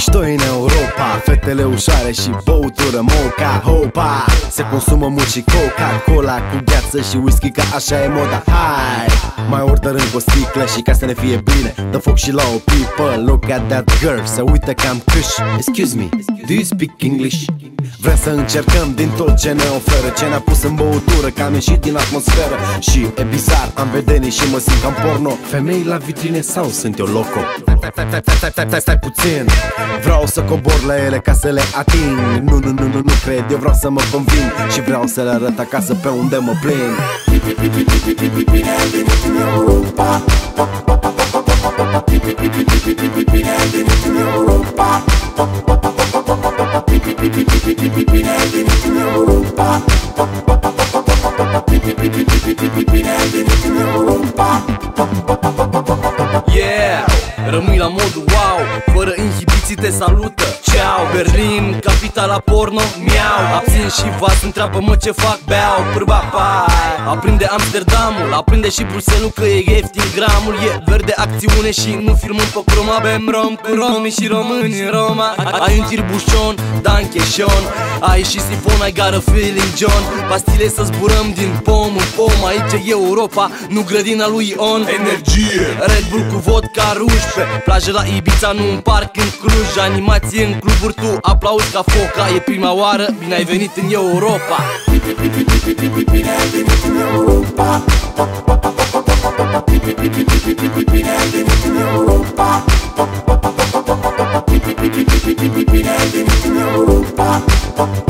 mișto în Europa, fetele ușoare și băutură moca, hopa. Se consumă mult și Coca-Cola cu gheață și whisky, că așa e moda. Hai, mai ordărâm cu o sticlă și ca să ne fie bine, dă foc și la o pipă. Look at that girl, se uită cam câș. Excuse me, do you speak English? Vrem să încercăm din tot ce ne oferă, ce ne-a pus în băutură, că am ieșit din atmosferă. Și e bizar, am vedenii și mă simt ca porno. Femei la vitrine sau sunt eu loco? Stai puțin, vreau să cobor la ele ca să le ating. Nu cred, eu vreau să mă conving și vreau să le arăt acasă pe unde mă plin. Bine ai venit în Europa. Bine ai venit în Europa. Bine ai venit în Europa. Bine ai venit în Europa. Yeah, rămâi la modul wow, fără inhibiții te salută. Ceau, Berlin, capitala porno, miau. Abțin și vas, întreabă-mă ce fac, beau, pârba, aprinde Amsterdamul, aprinde și Bruselul, că e ieftin gramul. E verde acțiune și nu filmăm pe croma. Bem rom cu romii și români în Roma. Ai un tirbușon, Danke Sean. Ai și sifon, I got a feeling John. Pastile să zburăm din pom în pom. Aici e Europa, nu grădina lui On. Energie, Red Bull cu vodka ruj. Pe plajă la Ibiza, nu în parc în Cluj. Animație în cluburi, tu aplauzi ca foca. E prima oară, bine ai venit în Europa. Bine ai venit în Europa. Bine ai venit în Europa. Bine ai venit în Europa.